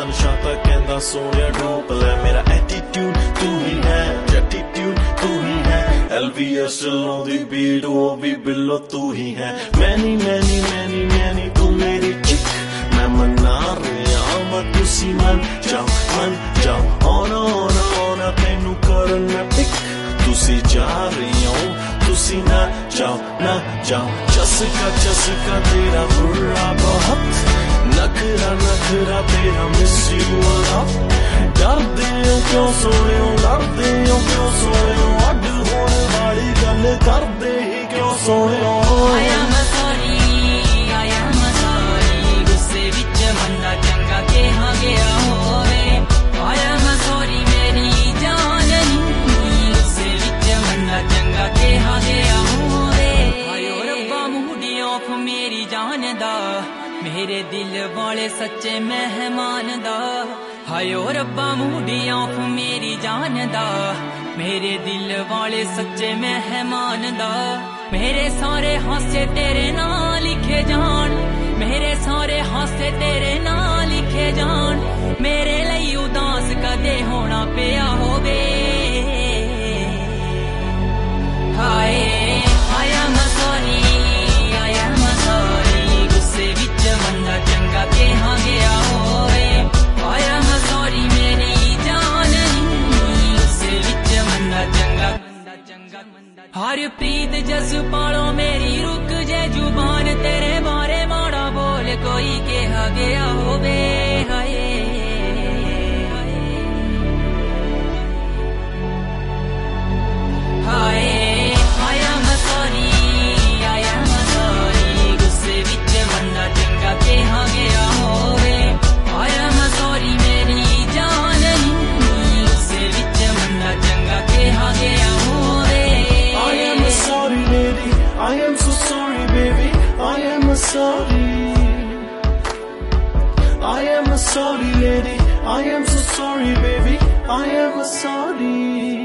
तनशाता कहंदा सोनिया ढोप ले मेरा एटीट्यूड तू ही है एटीट्यूड तू ही है LVS चलों दी बीट वो भी बिलो तू ही है मैनी मैनी मैनी मैनी तू मेरी चिक मैं मना रहा मैं तुसी मन जाओ ओना तेनू करन मैं पिक तुसी जा रही हो तुसी ना जाओ चसका तेरा बुरा बहुत नखरा तेरा मिस यू अ डरदे हो क्यों सोने हो लड़दे हो क्यों सोने हो अड होने वाली गल करदे ही क्यों सोने हो गुस्से विच बंदा चंगा कहा गया होवे सॉरी मेरी जान नहीं गुस्से विच बंदा चंगा कहा गया होवे आयो रब्बा मूडी ऑफ मेरी जान दा मेरे दिल वाले सच्चे मेहमान दा हायो रब्बा मूडी ऑफ मेरी जान दा मेरे दिल वाले सच्चे मेहमान दा मेरे सारे हासे तेरे नाल लिखे जान मेरे सारे हासे तेरे नाल लिखे जान मेरे लिए उदास कदे होना पिया होवे हाय गुस्से विच बंदा चंगा कहा गया होवे सॉरी मेरी जान गुस्से विच बंदा चंगा हर प्रीत जज्बालों मेरी रुक जे जुबान तेरे बारे माड़ा बोल कोई कहा गया होवे हाय गुस्से विच बंदा चंगा कहा गया होवे सॉरी मेरी जान गुस्से विच बंदा चंगा कहा गया होवे I am sorry lady I am so sorry baby I am sorry I am sorry lady I am so sorry baby I am sorry